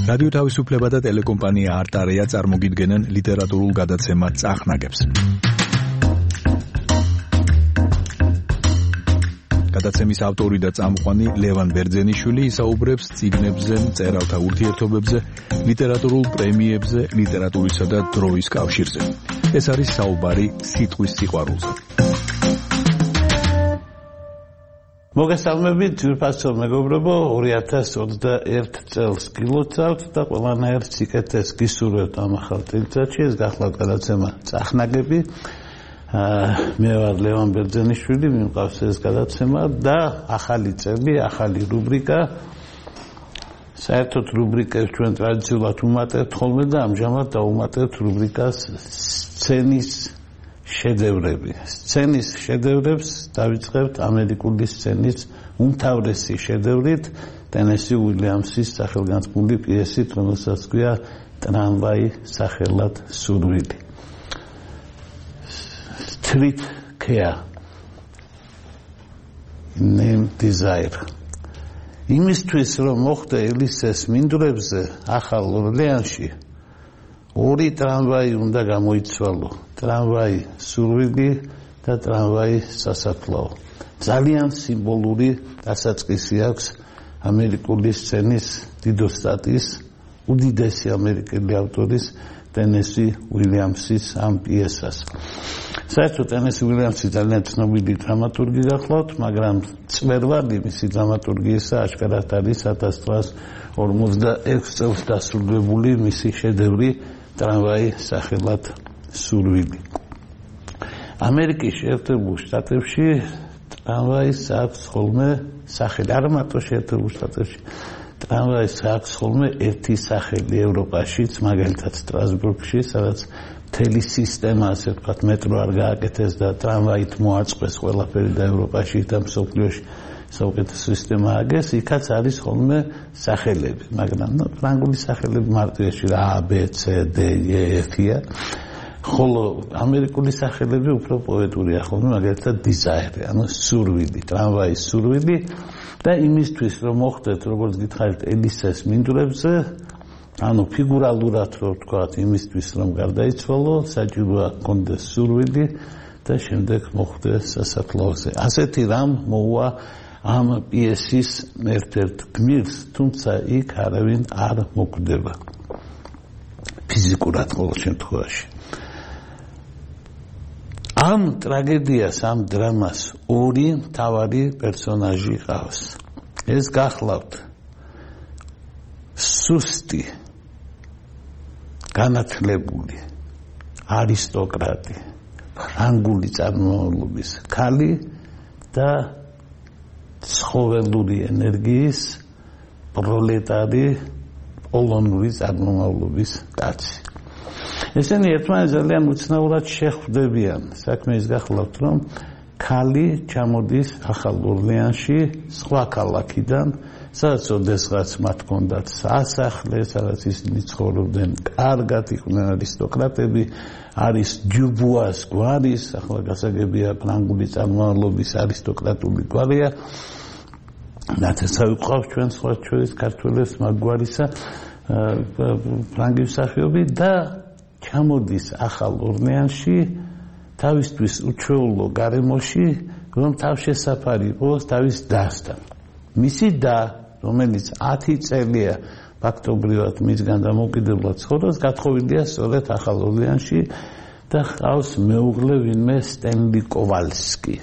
რადიო თავისუფლება და ტელეკომპანია არტარია წარმოგიდგენენ ლიტერატურულ გადაცემად წახნაგებს. გადაცემის ავტორი და წამყვანი ლევან ბერძენიშვილი ისაუბრებს წიგნებზე, მწერალთა ურთიერთობებზე, ლიტერატურულ პრემიებზე, ლიტერატურისა და დროის კავშირზე. ეს არის საუბარი სიტყვის სიყვარულზე. მოგესალმებით, ძვირფასო მეგობრებო, 2021 წელს გილოცავთ და ყველანაირ სიკეთეს გისურვებთ ამ ახალ წელიწადში. ეს გახლავთ გადაცემა წახნაგები. მე ვარ ლევან ბერძენიშვილი, მიმყავს ეს გადაცემა და ახალი წელი, ახალი რუბრიკა. საერთოდ რუბრიკებს ჩვენ ტრადიციულად ვუმატებთ ხოლმე და ამჟამად დავუმატებთ რუბრიკას სცენის შედევრები. სცენის შედევრებს დავიწყებთ ამერიკული სცენის უმთავრესი შედევრით, ტენესი უილიამსის სახელგანთქმული პიესით, რომელსაც ქვია ტრამვაი სახელად სურვილი. Street care. Name desire. იმისთვის რომ მოხდა ელისეს მინდვრებზე ახალ ორლეანში ორი ტრამვაი უნდა გამოიცვალო. ტრამვაი სურვილი და ტრამვაი სასაფლაო. ძალიან სიმბოლური დასაწყისი აქვს ამერიკული სცენის დიდოსტატის, უდიდესი ამერიკელი ავტორის ტენესი უილიამსის ამ პიესას. საერთოდ ტენესი უილიამსი ძალიან ცნობილი დრამატურგი გახლავთ, მაგრამ წვერვალი მისი დრამატურგიისა აშკარად არის 1946 წელს დასრულებული მისი შედევრი ტრამვაი სახელად სურვილი. ამერიკის შეერთებულ შტატებში ტრამვაის აქვს ხოლმე სახელი, არა მარტო შეერთებულ შტატებში. ტრამვაის აქვს ხოლმე ერთი სახელი ევროპაშიც, მაგალითად სტრასბურგში, სადაც მთელი სისტემა, ასე ვთქვათ, მეტრო არ გააკეთეს და ტრამვაით მოაწყვეს ყველაფერი და ევროპაში და მსოფლიოში საუკეთესო სისტემა აგეს, იქაც არის ხოლმე სახელები, მაგრამ ფრანგული სახელები მარტივაში რა A, B, C, D, E, F-ია, ხოლო ამერიკული სახელები უფრო პოეტურია ხოლმე, მაგალითად desire, ანუ სურვილი, ტრამვაის სურვილი და იმისთვის რომ მოხდეთ, როგორც გითხარით, ელისეს მინდვრებზე, ანუ ფიგურალურად რო ვთქვათ, იმისთვის რომ გარდაიცვალო, საჭიროა გქონდეს სურვილი და შემდეგ მოხდეს სასაფლაოზე. ასეთი რამ მოუვა ამ პიესის ერთ-ერთ გმირს, თუმცა იქ არავინ არ მოკვდება. ფიზიკურად ყოველ შემთხვევაში. ამ ტრაგედიას, ამ დრამას ორი მთავარი პერსონაჟი ყავს. ეს გახლავთ სუსტი, განათლებული არისტოკრატი, ფრანგული წარმომავლობის ქალი და ცხოველური ენერგიის პროლეტარი პოლონური წარმომავლობის კაცი. ესენი ერთმანეთს ძალიან უცნაურად შეხვდებიან. საქმე ის გახლავთ, რომ ქალი ჩამოდის ახალ ორლეანში სხვა ქალაქიდან, სადაც ოდესღაც მათ ჰქონდათ სასახლე, სადაც ისინი ცხოვრობდნენ კარგად, იყვნენ არისტოკრატები, არის დიუბუას გვარის, ახლა გასაგებია ფრანგული წარმომავლობის არისტოკრატული გვარია, ნათესავი ყავს ჩვენ სხვა ჩვეულის ქართველებს მაგ გვარისა ფრანგი მსახიობი და ჩამოდის ახალ ორლეანში თავისთვის უჩვეულო გარემოში, რომ თავშესაფარი იყოს თავის დასთან. მისი და, რომელიც 10 წელია ფაქტობრივად მისგან დამოუკიდებლად ცხოვრობს, გათხოვილია სწორედ ახალ ორლეანში და ჰყავს მეუღლე ვინმე სტენლი კოვალსკი.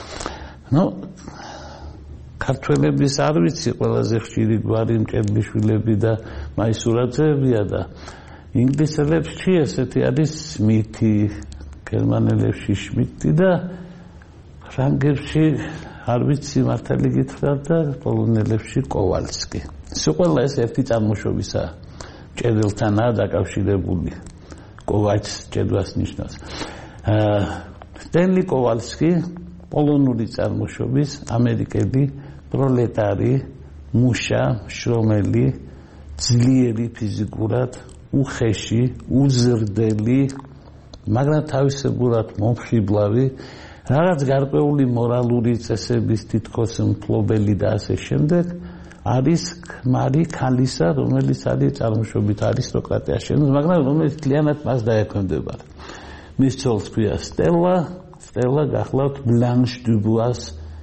ქართველების არ ვიცი ყველაზე ხშირი გვარი მჭედლიშვილები და მაისურაძეებია და ინგლისელებში ესეთი არის სმითი, გერმანელებში შმიდტი და ფრანგებში არ ვიცი მართალი გითხრათ და პოლონელებში კოვალსკი. სულ ეს ერთი წარმოშობისაა, მჭედელთანაა დაკავშირებული. კოვაჩს ჭედვას ნიშნავს. სტენლი კოვალსკი პოლონური წარმოშობის ამერიკელი პროლეტარი, მუშა, შრომელი, ძლიერი ფიზიკურად, უხეში, უზრდელი, მაგრამ თავისებურად მომხიბლავი, რაღაც გარკვეული მორალური წესების თითქოს მფლობელი და ასე შემდეგ, არის ქმარი ქალისა, რომელიც არის წარმოშობით არისტოკრატია შეնում, მაგრამ რომელიც ძალიანად მას დაექვემდებარა. მის ცოლს ქვია სტელა, სტელა გახლავთ ბლანშ დუბუას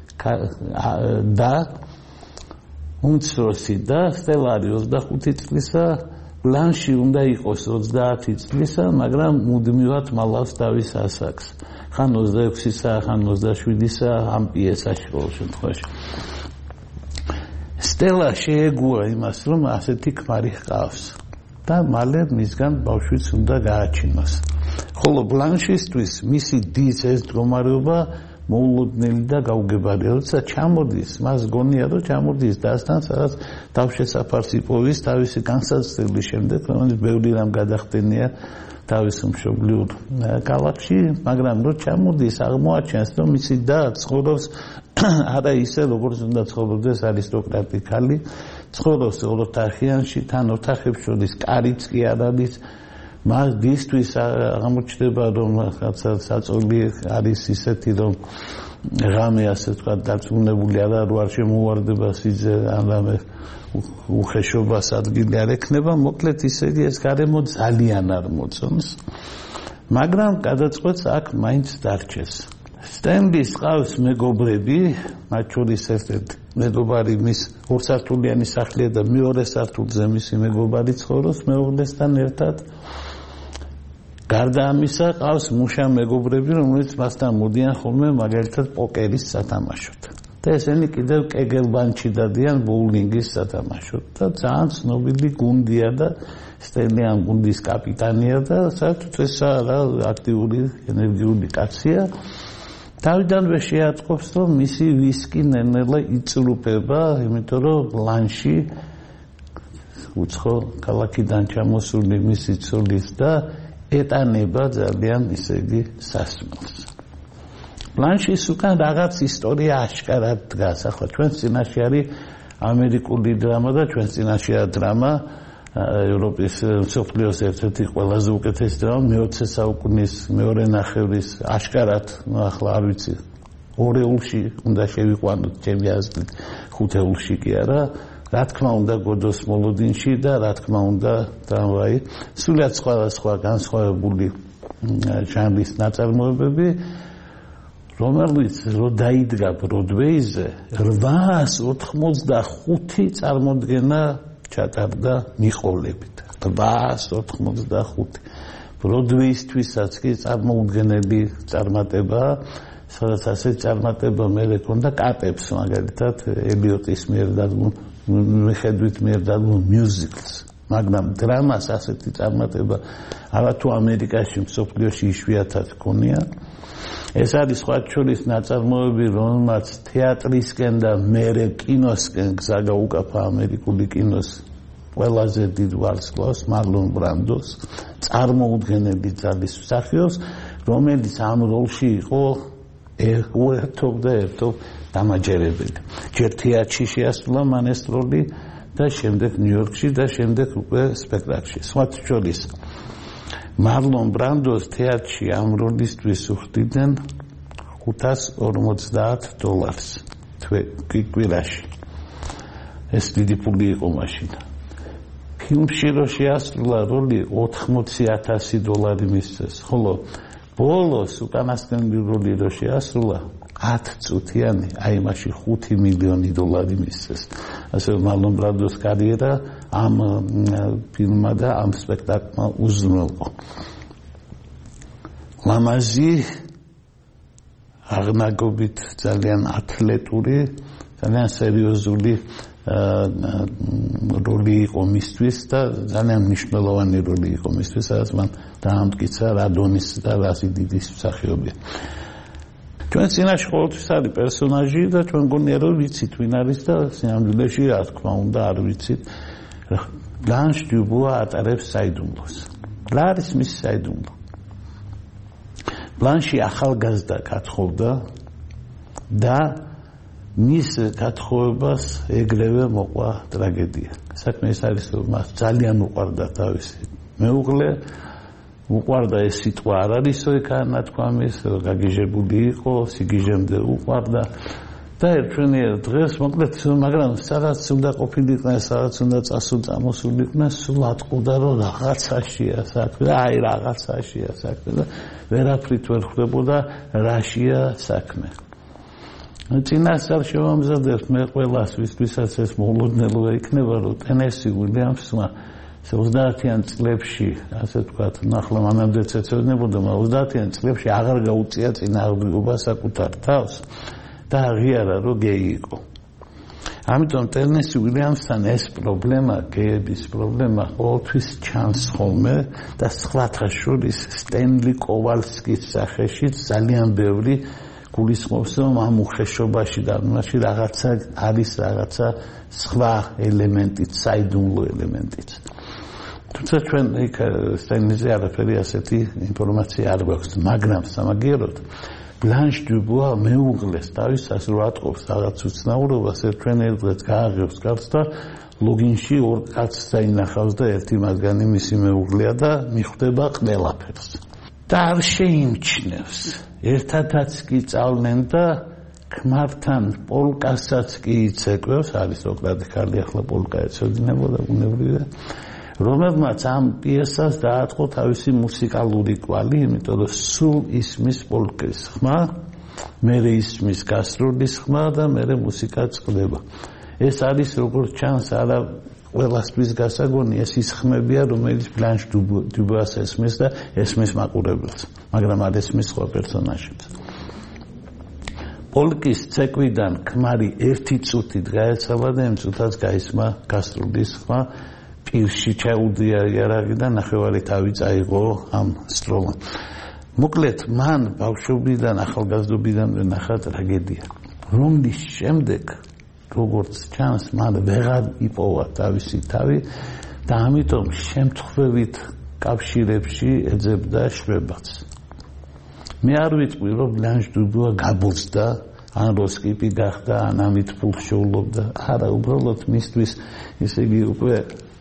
და უმცროსი და სტელა არის 25 წლისა, ბლანში უნდა იყოს 30 წლისა, მაგრამ მუდმივად მალავს თავის ასაკს. ხან 26-ისა, ხან 27-ისა ამ პიესაში ყოველ შემთხვევაში. სტელა შეეგუა იმას, რომ ასეთი ქმარი ჰყავს და მალე მისგან ბავშვიც უნდა გააჩინოს. ხოლო ბლანშისთვის მისი დის ეს მდგომარეობა მოულოდნელი და გაუგებარია. როცა ჩამოდის, მას გონია, რომ ჩამოდის დასთან, სადაც თავშესაფარს იპოვის თავისი განსაცდელის შემდეგ, რომელიც ბევრი რამ გადახდენია თავის მშობლიურ ქალაქში, მაგრამ რო ჩამოდის, აღმოაჩენს, რომ მისი და ცხოვრობს არა ისე, როგორც უნდა ცხოვრობდეს არისტოკრატი ქალი, ცხოვრობს ოროთახიანში, თან ოთახებს შორის კარიც კი არ არის. მას დისთვის აღმოჩნდება, რომ საწოლი არის ისეთი, რომ ღამე ასე თქვა დარწმუნებული არ შემოუვარდება სიძე ანამე უხეშობას ადგილი არ ექნება, მოკლედ ისე იგი ეს გარემო ძალიან არ მოწონს, მაგრამ გადაწყვეტს აქ მაინც დარჩეს. სტენლის ყავს მეგობრები, მათ შორის ერთ-ერთი მეგობარი მის ორსართულიანი სახლია და მეორე სართულზე მისი მეგობარი ცხოვრობს მეუღლესთან ერთად. გარდა ამისა ყავს მუშა მეგობრები, რომლებიც მასთან მოდიან ხოლმე მაგალითად პოკერის სათამაშოდ. და ესენი კიდევ კეგელბანჩი დადიან ბოულინგის სათამაშოდ და ძალიან ცნობილი გუნდია და სტენლი ამ გუნდის კაპიტანია და საერთოდ ეს რა აქტიური ენერგიული კაცია. თავიდანვე შეაწყობს, რომ მისი ვისკი ნელ-ნელა იწრუპება, იმიტომ რომ ბლანში უცხო ქალაქიდან ჩამოსული მისი ცოლის და ეტანება ძალიან ისე იგი სასმელს. ბლანშის უკან რაღაც ისტორია აშკარად დგას. ახლა ჩვენ წინაშე არის ამერიკული დრამა და ჩვენ წინაშეა დრამა ევროპის მსოფლიოს ერთ-ერთი ყველაზე უკეთესი დრამა მე-20 საუკუნის მეორე ნახევრის აშკარად, ახლა არ ვიცი, ორეულში უნდა შევიყვანოთ ჩემი აზრით, ხუთეულში კი არა. რა თქმა უნდა გოდოს მოლოდინში და რა თქმა უნდა ტრამვაი, სულად სხვა განსხვავებული ჟანრის ნაწარმოებები, რომელიც რო დაიდგა ბროდვეიზე 885 წარმოდგენა ჩატარდა მიყოლებით. 885 ბროდვეისთვისაც კი წარმოუდგენელი წარმატება, სადაც ასე წარმატება მე ქონდა კატებს, მაგალითად ელიოტის მიერ მიხედვით მიერ დადგმულ მიუზიკლს, მაგრამ დრამას ასეთი წარმატება არა თუ ამერიკაში, მსოფლიოში იშვიათად ქონია. ეს არის სხვა შორის ნაწარმოები, რომელმაც თეატრისკენ და მერე კინოსკენ გზა გაუკაფა ამერიკული კინოს ყველაზე დიდ ვარს კლავს მარლონ ბრანდოს, წარმოუდგენელი ძალის მსახიობს, რომელიც ამ როლში იყო ერთობ და ერთობ დამაჯერებელი. ჯერ თეატრში შეასრულა მან ეს როლი და შემდეგ ნიუ-იორკში და შემდეგ უკვე სპექტაკლში. სხვა შორის მარლონ ბრანდოს თეატრში ამ როლისთვის უხდიდნენ $550 კვირაში. ეს დიდი პული იყო მაშინ. ფილმში რო შეასრულა როლი $80,000 მისცეს, ხოლო ბოლოს უკანასკნელი როლი რო შეასრულა 10 წუთიანი, აი მაშინ $5 მილიონი მისცეს. ასე მარლონ ბრანდოს კარიერა ამ ფილმმა და ამ სპექტაკლმა უზრუნველყო. ლამაზი, აღნაგობით ძალიან ათლეტური, ძალიან სერიოზული როლი იყო მისთვის და ძალიან მნიშვნელოვანი როლი იყო მისთვის, სადაც მან დაამტკიცა რა დონის და რა სიდიდის მსახიობია. ჩვენ წინაშე ყოველთვის არის პერსონაჟი და ჩვენ გონია რომ ვიცით ვინ არის და სინამდვილეში რა თქმა უნდა არ ვიცით. ბლანშ დუბუა ატარებს საიდუმლოს. რა არის მისი საიდუმლო? ბლანში ახალგაზრდა გათხოვდა და მის გათხოვებას ეგრევე მოყვა ტრაგედია. საქმე ის არის რომ მას ძალიან უყვარდა თავისი მეუღლე, უყვარდა ეს სიტყვა არ არისო ეკა ნათქვამის, გაგიჟებული იყო, სიგიჟემდე უყვარდა და ერთვენიერ დღეს მოკლედ მაგრამ სადაც უნდა ყოფილიყნა სადაც უნდა წამოსულიყნა სულ ატყუდა რომ რაღაცაშია საქმე და აი რაღაცაშია საქმე და ვერაფრით ვერ ხვდებოდა რაშია საქმე წინასწარ შევამზადებ მე ყველას ვისთვისაც ეს მოულოდნელობა იქნება რომ ტენესი უილიამსმა 30-იან წლებში ასე ვთქვათ ნახლა მანამდეც ეცევნებოდა 30-იან წლებში აღარ გაუწია წინააღმდეგობა საკუთარ თავს და აღიარა რომ გეი იყო. ამიტომ ტენესი უილიამსთან ეს პრობლემა, გეების პრობლემა ყოველთვის ჩანს ხოლმე და სხვათა შორის სტენლი კოვალსკის სახეშიც ძალიან ბევრი გულისხმობს რომ ამ უხეშობაში და მაშინ რაღაცა არის რაღაცა სხვა ელემენტიც, საიდუმლო ელემენტიც. თუმცა ჩვენ იქ სტენლიზე არაფერი ასეთი ინფორმაცია არ გვაქვს, მაგრამ სამაგიეროდ ბლანშ დუბუა მეუღლეს თავისას რო ატყობს რაღაც უცნაურობას ერთვენიერ დღეს გააღებს კაცს და ლოგინში ორ კაცს დაინახავს და ერთი მათგანი მისი მეუღლეა და მიხვდება ყველაფერს და არ შეიმჩნევს ერთადაც კი წავლენ და ქმართან პოლკასაც კი იცეკვებს არის ოკლადი ხალხი ახლა პოლკა ეცოდინებოდა უნებრივია რომელმაც ამ პიესას დააწყო თავისი მუსიკალური კვალი, იმიტომ რომ სულ ისმის პოლკის ხმა, მერე ისმის გასტროლის ხმა და მერე მუსიკა წყდება. ეს არის როგორც ჩანს არა ყველასთვის გასაგონი, ეს ის ხმებია, რომელიც ბლანშ დუბუას ესმის და ესმის მაყურებელს, მაგრამ არ ესმის სხვა პერსონაჟებს. პოლკის ცეკვიდან ქმარი ერთი წუთით გაეცალა და იმ წუთაც გაისმა გასტროლის ხმა პირში ჩაუდია იარაღი და ნახევარი თავი წაიღო ამ სტროლამ. მოკლედ მან ბავშვობიდან ახალგაზრდობიდან ნახა ტრაგედია, რომლის შემდეგ როგორც ჩანს მან ვეღარ იპოვა თავისი თავი და ამიტომ შემთხვევით კავშირებში ეძებდა შვებაც. მე არ ვიტყვი რომ ბლანშ დუბუა გაბოძდა ან როსკიპი გახდა ან ამით ფულს შეულობდა არა უბრალოდ მისთვის ისე იგი უკვე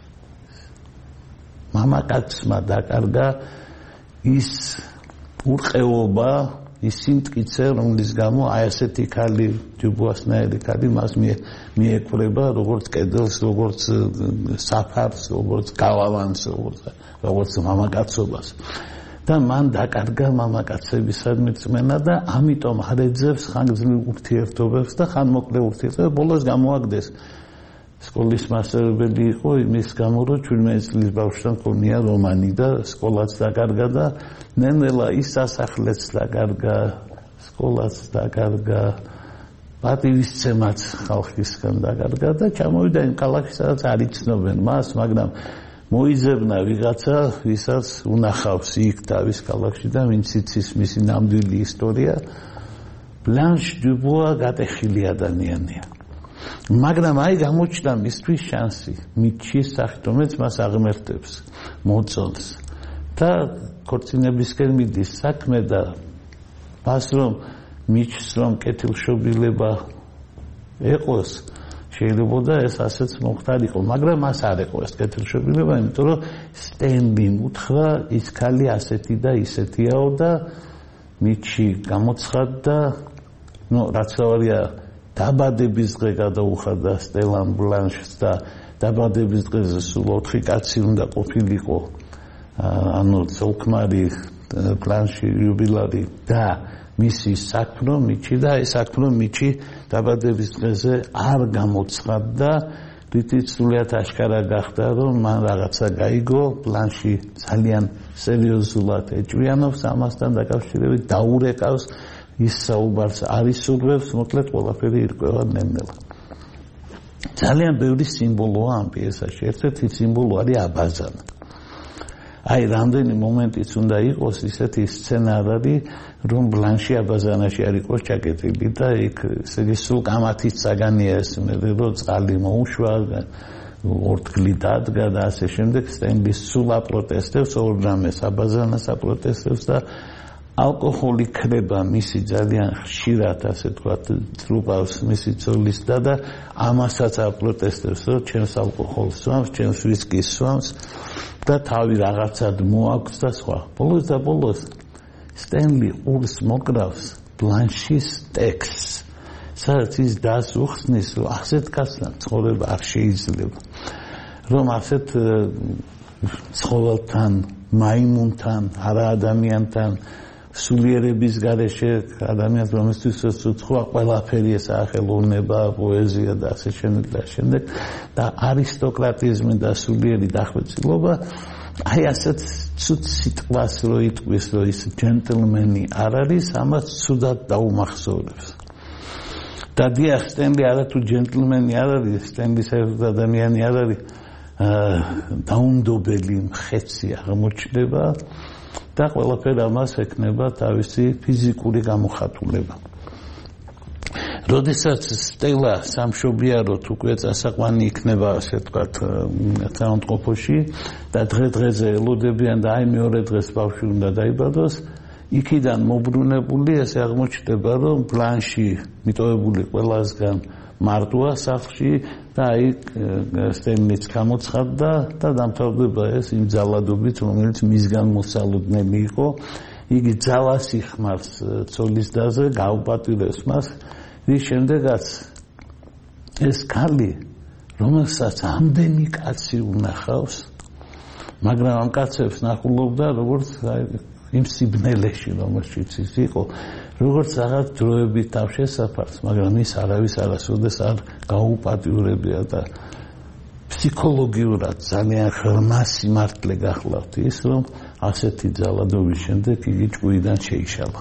მამაკაცმა დაკარგა ის ურყევობა, ის სიმტკიცე, რომლის გამო აი ასეთი ქალი დუბუასნაირი ქალი მას მიეკვრება როგორც კედელს, როგორც საფარს, როგორც გალავანს, როგორც მამაკაცობას. და მან დაკარგა მამაკაცებისადმი რწმენა და ამიტომ არ ეძებს ხანგრძლივ ურთიერთობებს და ხანმოკლე ურთიერთობებს ბოლოს გამოაგდეს სკოლის მასწავლებელი იყო იმის გამო რომ 17 წლის ბავშვთან ქონია რომანი და სკოლაც დაკარგა და ნენელა ის სასახლეც დაკარგა სკოლაც დაკარგა პატივისცემაც ხალხისგან დაკარგა და ჩამოვიდა იმ ქალაქში სადაც არ იცნობენ მას მაგრამ მოიძებნა ვიღაცა ვისაც უნახავს იქ თავის ქალაქში და ვინც იცის მისი ნამდვილი ისტორია ბლანშ დუბუა გატეხილი ადამიანია მაგრამ აი გამოჩნდა მისთვის შანსი მიჩის სახით რომელიც მას აღმერთებს მოწონს და ქორწინებისკენ მიდის საქმე და მას რომ მიჩს რომ კეთილშობილება ეყოს შეიძლება ეს ასეც მოხდარიყო მაგრამ მას არ ეყო ეს კეთილშობილება იმიტომ რომ სტენლიმ უთხრა ის ქალი ასეთი და ისეთიაო და მიჩი გამოცხადდა რაც თავია დაბადების დღე გადაუხადა სტელან ბლანშს და დაბადების დღეზე სულ 4 კაცი უნდა ყოფილიყო ანუ ცოლქმარი ბლანში იუბილარი და მისი საქმრო მიჩი და ეს საქმრო მიჩი დაბადების დღეზე არ გამოცხადდა რითიც სულიად აღკარა გახდა რომ მან რაღაცა გაიგო ბლანში ძალიან სერიოზულად ეჭვიანობს ამასთან დაკავშირებით დაურეკავს ის საუბარს არის სურვებს მოკლედ ყველაფერი ირკვევა ნელ-ნელა ძალიან ბევრი სიმბოლოა ამ პიესაში ერთ-ერთი სიმბოლო არის აბაზანა აი რამდენი მომენტიც უნდა იყოს ისეთი სცენა არის რომ ბლანში აბაზანაში არ იყოს ჩაკეტილი და იქ ესე იგი სულ კამათის საგანია ეს მე რომ წყალი მოუშვა ორთქლი დადგა და ასე შემდეგ სტენლის სულ აპროტესტებს ორ რამეს აბაზანას აპროტესტებს და ალკოჰოლი ქრება მისი ძალიან ხშირად ასე თქვათ წრუპავს მისი ცოლის და ამასაც აპროტესტებს რომ ჩემს ალკოჰოლს სვამს ჩემს ვისკის სვამს და თავი რაღაცად მოაქვს და სხვა ბოლოს და ბოლოს სტენლი ყურს მოკრავს ბლანშის ტექსტს სადაც ის დას უხსნის, რომ ასეთ კაცთან ცხოვრება არ შეიძლება. რომ ასეთ ცხოველთან, მაიმუნთან, არა ადამიანთან სულიერების გარეშე ადამიანს რომელთვის უცხოა ყველაფერი ესაა ხელოვნება, პოეზია და ასე შემდეგ და არისტოკრატიზმი და სულიერი დახვეწილობა აი ასეთ ცუდ სიტყვას რო იტყვის, რომ ის ჯენტლმენი არ არის, ამას ცუდად დაუმახსოვრებს. და დიახ, სტენლი არათუ ჯენტლმენი არ არის, სტენლი საერთოდ ადამიანი არ არის, დაუნდობელი მხეცი აღმოჩნდება და ყველაფერი ამას ექნება თავისი ფიზიკური გამოხატულება. როდესაც სტელა სამშობიაროდ უკვე წასაყვანი იქნება, ასე ვთქვათ, საავადმყოფოში და დღე-დღეზე ელოდებიან და აი მეორე დღეს ბავშვი უნდა დაიბადოს, იქიდან მოbrunებული ესე აღმოჩნდება, რომ ბლანში მიტოვებული ყველასგან მარტოა სახლში და აი სტენლიც გამოცხადდა და დამთავრდება ეს იმ ძალადობით, რომელიც მისგან მოსალოდნელი იყო. იგი ძალას იხმარს ცოლის დაზე, გაუპატიურებს მას. რის შემდეგაც ეს ქალი, რომელსაც ამდენი კაცი უნახავს, მაგრამ ამ კაცებს ნახულობდა როგორც იმ სიბნელეში, რომელშიც ის იყო, როგორც რაღაც დროებით თავშესაფარს, მაგრამ ის არავის არასოდეს არ გაუპატიურებია და ფსიქოლოგიურად ძალიან ღრმა სიმართლე გახლავთ ის, რომ ასეთი ძალადობის შემდეგ იგი ჭკუიდან შეიშალა.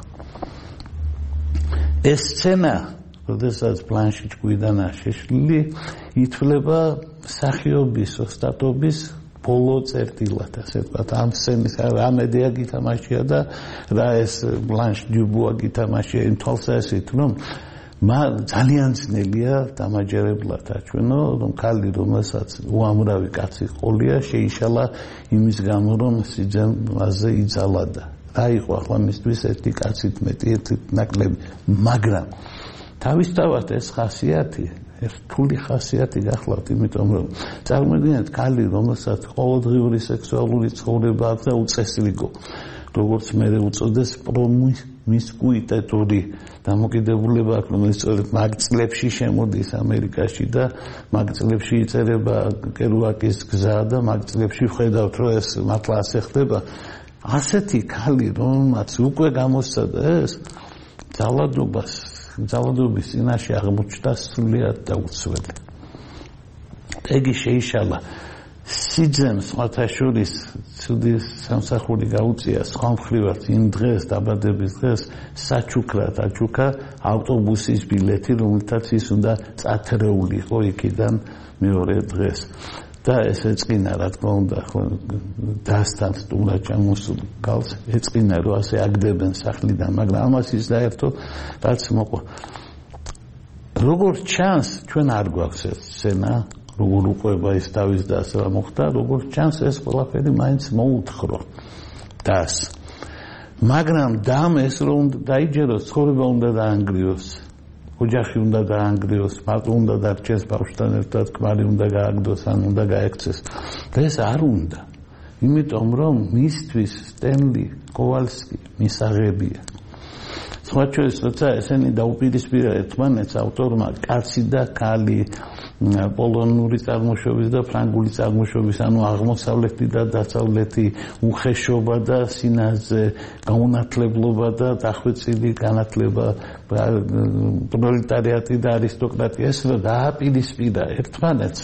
ეს სცენა, როდესაც ბლანში ჭკუიდანაა შეშლილი, ითვლება მსახიობის ოსტატობის ბოლო წერტილად, ასე ვთქვათ, ამ სცენის რა მედია გითამაშია და რა ეს ბლანშ დიუბუა გითამაშია იმ თვალსაზრისით, რომ ძალიან ძნელია დამაჯერებლად აჩვენო, რომ ქალი, რომელსაც უამრავი კაცი ყოლია, შეიშალა იმის გამო, რომ სიძემაზე იძალადა. რა იყო ახლა მისთვის ერთი კაცით მეტი, ერთით ნაკლები, მაგრამ თავისთავად ეს ხასიათი რთული ხასიათი გახლავთ, იმიტომ რომ წარმოიდგინეთ ქალი, რომელსაც ყოველდღიური სექსუალური ცხოვრება აქვს და უწესრიგო, როგორც მე უწოდეს პრომისკუიტეტური დამოკიდებულება აქვს, რომელიც სწორედ მაგ წლებში შემოდის ამერიკაში და მაგ წლებში იწერება კერუაკის გზა და მაგ წლებში ვხედავთ, რომ ეს მართლა ასე ხდება. ასეთი ქალი, რომელმაც უკვე გამოსცადა ეს ძალადობის წინაშე აღმოჩნდა სრულიად დაუცველი. იგი შეიშალა სიძემს სხვათა შორის ცუდი სამსახური გაუწია სხვა მხრივად იმ დღეს დაბადების დღეს საჩუქრად აჩუქა ავტობუსის ბილეთი, რომელთაც ის უნდა წათრეულიყო იქიდან მეორე დღეს. და ეს ეწყინა, რა თქმა უნდა, დასთან სტუმრად ჩამოსულ გალს ეწყინა, რომ ასე აგდებენ სახლიდან, მაგრამ ამას ის დაერთო, რაც მოყვა. როგორც ჩანს, ჩვენ არ გვაქვს ეს სცენა, როგორ უყვება ის თავის დას რა მოხდა, როგორც ჩანს, ეს ყველაფერი მაინც მოუთხრო დას. მაგრამ დამ ეს რომ დაიჯეროს, ცხოვრება უნდა დაანგრიოს. ოჯახი უნდა დაანგრიოს, მარტო უნდა დარჩეს ბავშვთან ერთად, ქმარი უნდა გააგდოს, ან უნდა გაექცეს. და ეს არ უნდა. იმიტომ რომ მისთვის სტენლი კოვალსკი მისაღებია. სხვა შორის, როცა ესენი დაუპირისპირა ერთმანეთს ავტორმა, კაცი და ქალი, პოლონური წარმოშობის და ფრანგული წარმოშობის, ანუ აღმოსავლეთი და დასავლეთი, უხეშობა და სინაზე, გაუნათლებლობა და დახვეწილი განათლება, პროლეტარიატი და არისტოკრატია, ეს რა დააპირისპირა ერთმანეთს.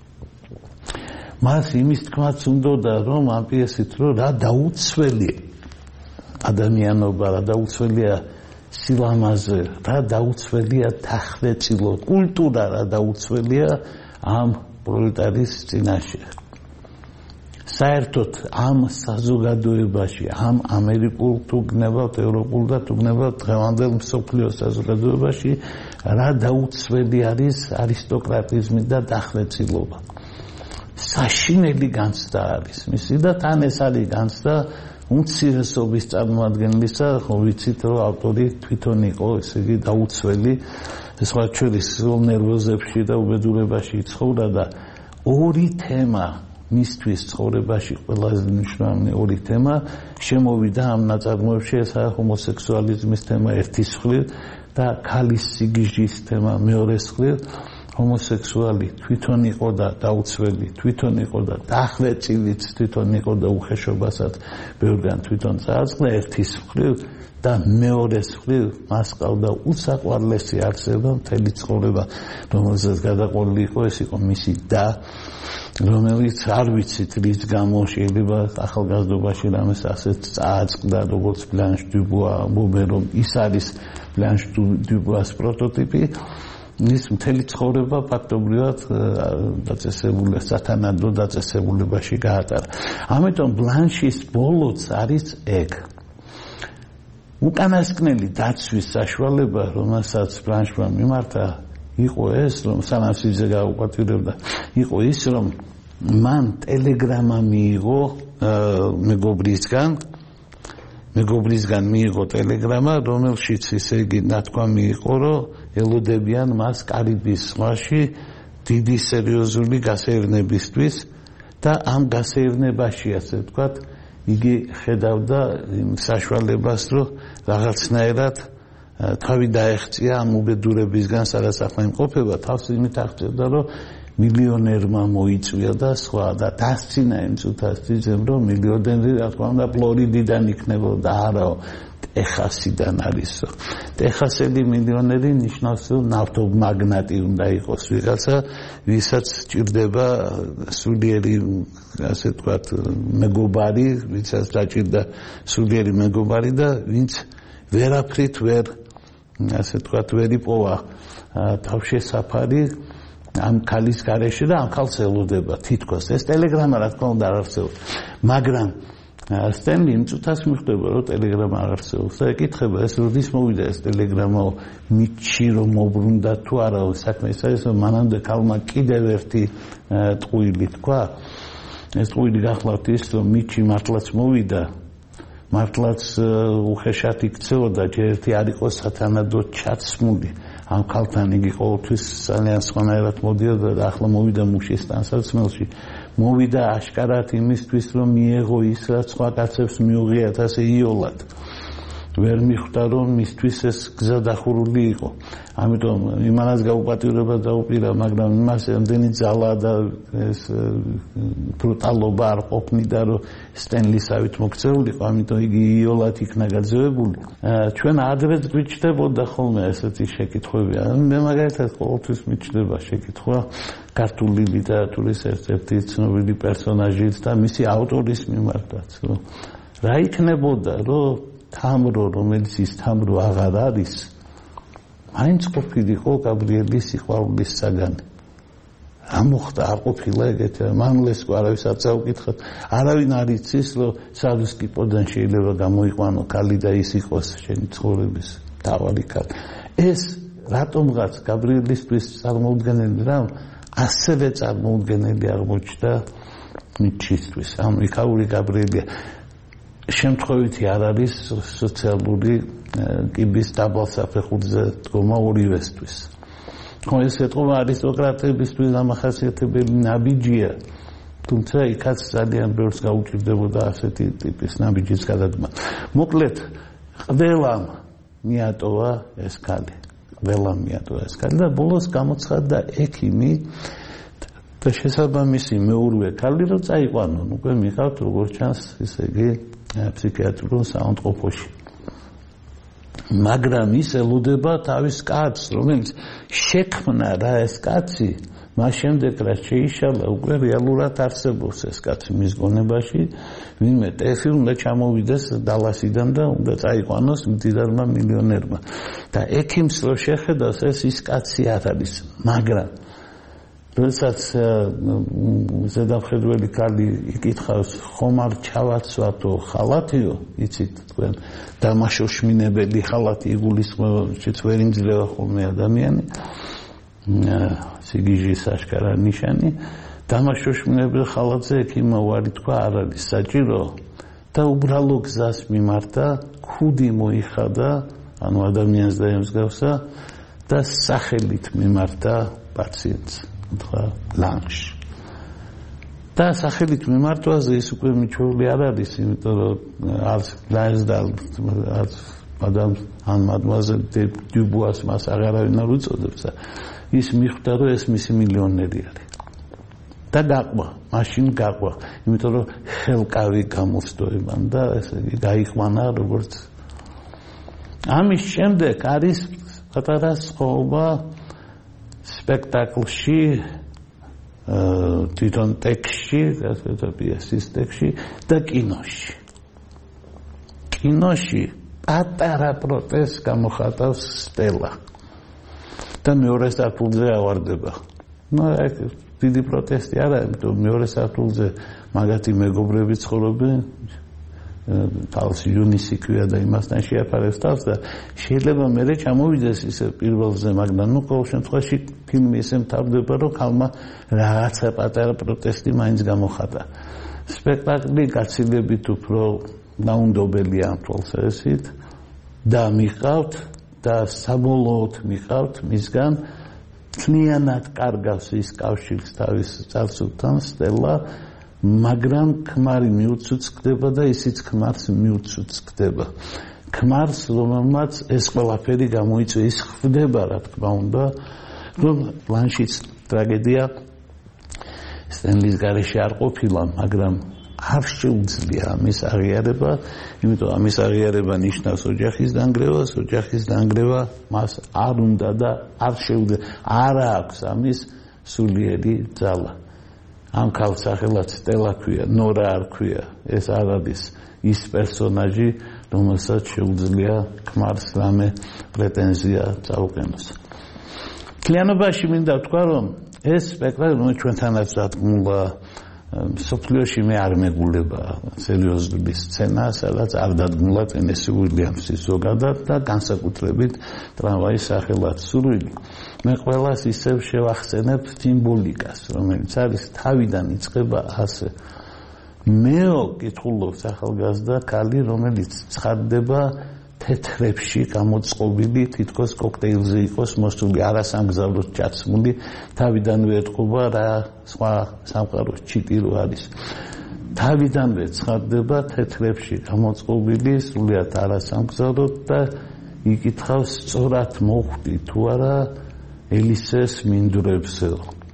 მას იმის თქმაც უნდა, რომ ამ პიესით, რომ რა დაუცველი ადამიანობა, რა დაუცველია სილამაზე, რა დაუცველია თახვეწილო კულტურა, რა დაუცველია ამ პროლეტარის წინაშე. საერთოდ ამ საზოგადოებაში, ამ ამერიკულ თუ გნებავთ ევროპულ და თუ გნებავთ დღევანდელ მსოფლიოს საზოგადოებაში, რა დაუცველი არის არისტოკრატიზმი და დახვეწილობა. საშინელი განცდა არის მისი და თან ეს არის განცდა უმცირესობის წარმოადგენლისა, ხო ვიცით, რომ ავტორი თვითონ იყო, ესე იგი დაუცველი, სხვა შორის ნერვოზებში და უბედურებაში იცხოვრა და ორი თემა მისთვის ცხოვრებაში ყველაზე მნიშვნელოვანი ორი თემა შემოვიდა ამ ნაწარმოებში, ესაა ჰომოსექსუალიზმის თემა ერთის მხრივ და ქალის სიგიჟის თემა მეორეს მხრივ ჰომოსექსუალი თვითონ იყო და დაუცველი თვითონ იყო და დახვეწილიც თვითონ იყო და უხეშობასაც ბევრგან თვითონ წააწყდა ერთის მხრივ და მეორეს მხრივ მას ყავდა უსაყვარლესი არსება მთელი ცხოვრება რომელზეც გადაყოლილი იყო ეს იყო მისი და რომელიც არ ვიცით რის გამო შეიძლება ახალგაზრდობაში რამეს ასეთ წააწყდა როგორც ბლანშ დიუბუა ამბობენ რომ ის არის ბლანშ დიუბუას პროტოტიპი ის მთელი ცხოვრება ფაქტობრივად დაწესებული სათანადო დაწესებულებაში გაატარა ამიტომ ბლანშის ბოლოც არის ეგ უკანასკნელი დაცვის საშუალება რომელსაც ბლანშმა მიმართა იყო ეს რომ სანამ სიძე გაუპატიურებდა იყო ის რომ მან ტელეგრამა მიიღო მეგობრისგან მიიღო ტელეგრამა რომელშიც ისე იგი ნათქვამი იყო რომ ელოდებიან მას კარიბის ზღვაში დიდი სერიოზული გასეირნებისთვის და ამ გასეირნებაში ასე ვთქვათ იგი ხედავდა საშუალებას რომ რაღაცნაირად თავი დაეღწია ამ უბედურებისგან სადაც ახლა იმყოფება თავს იმით აღწევდა რომ მილიონერმა მოიწვია და სხვა და დასცინა იმ წუთას ძიძემ რომ მილიონერი რა თქმა უნდა ფლორიდიდან იქნებოდა არაო ტეხასიდან არისო ტეხასელი მილიონერი ნიშნავს რომ ნავთობმაგნატი უნდა იყოს ვიღაცა ვისაც ჭირდება სულიერი ასე ვთქვათ მეგობარი ვისაც დაჭირდა სულიერი მეგობარი და ვინც ვერაფრით ვერ ასე ვთქვათ ვერ იპოვა თავშესაფარი ამ ქალის გარეშე და ამ ქალს ელოდება თითქოს ეს ტელეგრამა რა თქმა უნდა არ არსებობს მაგრამ სტენლი იმ წუთას მიხვდება რომ ტელეგრამა არ არსებობს და ეკითხება ეს როდის მოვიდა ეს ტელეგრამა მიჩი რომ მოbrunდა თუ არა საქმე ის არის რომ მანამდე ქალმა კიდევ ერთი ტყუილი თქვა ეს ტყუილი გახლავთ ის რომ მიჩი მართლაც მოვიდა მართლაც უხეშად იქცეოდა ჯერ ერთი არ იყოს სათანადოდ ჩაცმული ამ ქალთან იგი ყოველთვის ძალიან სხვანაირად მოდიოდა და ახლა მოვიდა მუშის ტანსაცმელში მოვიდა აშკარად იმისთვის რომ მიეღო ის რაც სხვა კაცებს მიუღიათ ასე იოლად ვერ მიხვდა რომ მისთვის ეს გზა დახურული იყო ამიტომ იმანაც გაუპატიურება დაუპირა მაგრამ იმას ამდენი ძალა და ეს ბრუტალობა არ ყოფნიდა რომ სტენლისავით მოქცეულიყო ამიტომ იგი იოლად იქნა გაძევებული ჩვენ ადრეც გვიჩნდებოდა ხოლმე ესეთი შეკითხვები მე მაგალითად ყოველთვის მიჩნდება შეკითხვა ქართული ლიტერატურის ერთ-ერთი ცნობილი პერსონაჟის და მისი ავტორის მიმართაც რომ რა იქნებოდა რომ თამრო რომელიც ის თამრო აღარ არის მაინც ყოფილიყო გაბრიელის სიყვარულის საგანი რა მოხდა არ ყოფილა ეგეთი მამლესკო არავის არ წაუკითხოთ არავინ არ იცის რომ სალუსკიპოდან შეიძლება გამოიყვანო ქალი და ის იყოს შენი ცხოვრების თავი ქალი ეს რატომღაც გაბრიელისთვის წარმოუდგენელი რამ ასევე წარმოუდგენელი აღმოჩნდა ნიჩისთვის ამ იქაური გაბრიელია შემთხვევითი არ არის სოციალური კიბის დაბალსაფეხურზე დგომა ორივესთვის. ხო ეს ეთყობა არისტოკრატებისთვის დამახასიათებელი ნაბიჯია, თუმცა იქაც ძალიან ბევრს გაუჭირდებოდა ასეთი ტიპის ნაბიჯის გადადგმა. მოკლედ, ყველამ მიატოვა ეს ქალი. და ბოლოს გამოცხადდა ექიმი და შესაბამისი მეურვე ქალი რომ წაიყვანონ, უკვე მიყავთ როგორც ჩანს, ესე იგი ფსიქიატრიულ საავადმყოფოში. მაგრამ ის ელოდება თავის კაცს, რომელიც შექმნა რა ეს კაცი, მას შემდეგ რა შეიშალა, უკვე რეალურად არსებობს ეს კაცი მის გონებაში, ვინმე ტეფი უნდა ჩამოვიდეს დალასიდან და უნდა წაიყვანოს მდიდარმა მილიონერმა. და ექიმს რო შეხედავს, ის კაცი არ არის, მაგრამ როდესაც ზედამხედველი ქალი იკითხავს ხომ არ ჩავაცვათო ხალათიო იცით თქვენ დამაშოშმინებელი ხალათი იგულისხმება ვერ იმძლევა ხოლმე ადამიანი სიგიჟის აშკარა ნიშანი დამაშოშმინებელ ხალათზე ექიმმა უარი თქვა არ არის საჭირო და უბრალო გზას მიმართა ქუდი მოიხადა ანუ ადამიანს დაემსგავსა და სახელით მიმართა პაციენტს ლანშ და სახელით მიმართვაზე ის უკვე მიჩვეული არ არის იმიტომ რომ არც ლანშ და არც მადამ ან მადმუაზელ დიუბუას მას აღარავინ არ უწოდებს და ის მიხვდა რომ ეს მისი მილიონერი არის და გაყვა მაშინ გაყვა იმიტომ რომ ხელკავი გამოსდოებან და ესე იგი გაიყვანა როგორც ამის შემდეგ არის პატარა სხობა სპექტაკლში თვითონ ტექსტში ასე პიესის ტექსტში და კინოში პატარა პროტესტს გამოხატავს სტელა და მეორე საფულზე ავარდება დიდი პროტესტი არა იმიტომ მეორე საფულზე მაგათი მეგობრები ცხოვრობენ თავს იუნისი ქვია და იმასთან შეაფარებს თავს და შეიძლება მერე ჩამოვიდეს ისე პირველზე მაგრამ ნუ ყოველ შემთხვევაში ფილმი ისე მთავრდება რომ ხალმა რაღაცა პატარა პროტესტი მაინც გამოხატა სპექტაკლი გაცილებით უფრო დაუნდობელია ამ თვალსაზრისით და მიყავთ და საბოლოოდ მიყავთ მისგან თლიანად კარგავს ის კავშირს თავის წარსულთან სტელა მაგრამ ქმარი მიუცუცკდება და ისიც ქმარს მიუცუცკდება ქმარს რომელმაც ეს ყველაფერი გამოიწვია ის ხვდება რა თქმა უნდა რომ პლანშიც ტრაგედია სტენლის გარეშე არ ყოფილა მაგრამ არ შეუძლია ამის აღიარება იმიტომ ამის აღიარება ნიშნავს ოჯახის დანგრევას ოჯახის დანგრევა მას არ უნდა და არ შეუძლია არ აქვს ამის სულიერი ძალა ამ ქალს სახელად სტელა ქვია ნორა არ ქვია ეს არ არის ის პერსონაჟი რომელსაც შეუძლია ქმარს რამე პრეტენზია წაუყენოს მთლიანობაში მინდა ვთქვა რომ ეს სპექტაკლი რომელიც ჩვენთანაც დადგმულა სოფლიოში მე არ მეგულება სერიოზული სცენა სადაც არ დადგმულა ტენესი უილიამსის ზოგადად და განსაკუთრებით ტრამვაის სახელად სურვილი მე ყველას ისევ შევახსენებ სიმბოლიკას რომელიც არის თავიდან იწყება ასე მეო კითხულობს ახალგაზრდა ქალი რომელიც ცხადდება თეთრებში გამოწყობილი თითქოს კოქტეილზე იყოს მოსული არასამგზავროდ ჩაცმული თავიდანვე ეთყობა რა სხვა სამყაროს ჩიტირო არის თავიდანვე ცხადდება თეთრებში გამოწყობილი სრულიად არასამგზავროდ და იკითხავს სწორად მოხვდი თუ არა ელისეს მინდვრებზე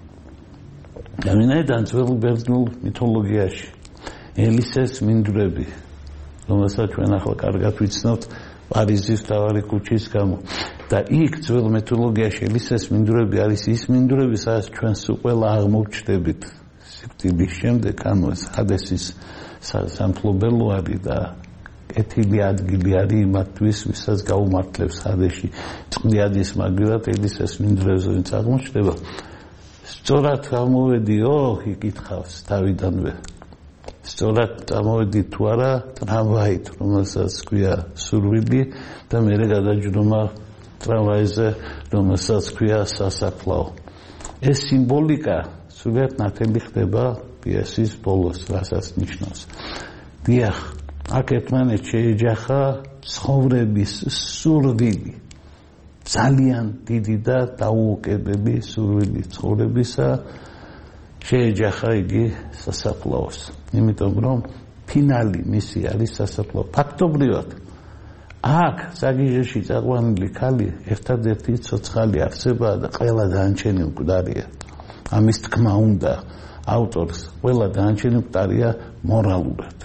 და ვინაიდან ძველ ბერძნულ მითოლოგიაში ელისეს მინდვრები რომელსაც ჩვენ ახლა კარგად ვიცნობთ პარიზის მთავარი ქუჩის გამო და იქ ძველ მითოლოგიაში ელისეს მინდვრები არის ის მინდვრები სადაც ჩვენს ყველა აღმოჩნდებით სიკვდილის შემდეგ ანუ ეს ჰადესის სამფლობელო არის და ეთილი ადგილი არის იმათთვის ვისაც გაუმართლებს ჰადესში წყდიადის მაგივრად ელისეს მინდვრებზე ვინც აღმოჩნდება სწორად გამოვედიო იკითხავს თავიდანვე სწორად წამოვედი თუ არა ტრამვაით რომელსაც ქვია სურვილი და მე გადაჯდომა ტრამვაიზე რომელსაც ქვია სასაფლაო ეს სიმბოლიკა სულად ნათელი ხდება პიესის ბოლოს რასაც ნიშნავს დიახ აქ ერთმანეთს შეეჯახა ცხოვრების სურვილი ძალიან დიდი და დაუოკებელი სურვილი ცხოვრებისა შეეჯახა იგი სასაფლაოს იმიტომ რომ ფინალი მისი არის სასაფლაო ფაქტობრივად აქ საგიჟეში წაყვანილი ქალი ერთადერთი ცოცხალი არსებაა და ყველა დანარჩენი მკვდარია ამის თქმა უნდა ავტორს ყველა დანარჩენი მკვდარია მორალურად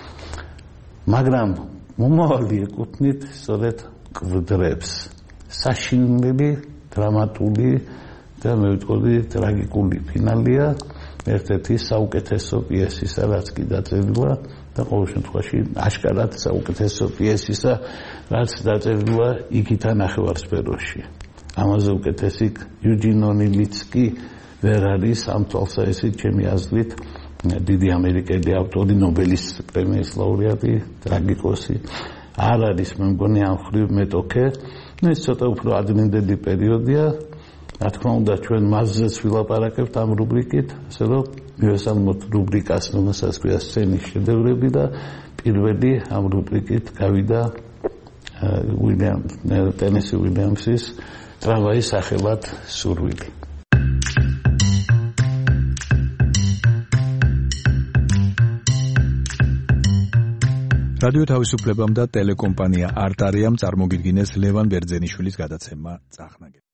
მაგრამ მომავალი ეკუთვნით სწორედ კვდრებს საშინელი დრამატული და მე ვიტყოდი ტრაგიკული ფინალია ერთ-ერთი საუკეთესო პიესისა რაც კი დაწერილა და ყოველ შემთხვევაში აშკარად საუკეთესო პიესისა რაც დაწერილა იქითა ნახევარსფეროში ამაზე უკეთესი იუჯინ ონილიც კი ვერ არის ამ თვალსაზრისით ჩემი აზრით დიდი ამერიკელი ავტორი ნობელის პრემიის ლაურეატი ტრაგიკოსი არ არის მე მგონი ამ ხრივ მეტოქე ეს ცოტა უფრო ადრინდელი პერიოდია რა თქმა უნდა ჩვენ მასზეც ვილაპარაკებთ ამ რუბრიკით ასე რომ მივესალმოთ რუბრიკას რომელსაც ქვია სცენის შედევრები და პირველი ამ რუბრიკით გავიდა ტენესი უილიამსის ტრამვაის სახელად სურვილი რადიო თავისუფლებამ და ტელეკომპანია არტარიამ წარმოგიდგინეს ლევან ბერძენიშვილის გადაცემა წახნაგები.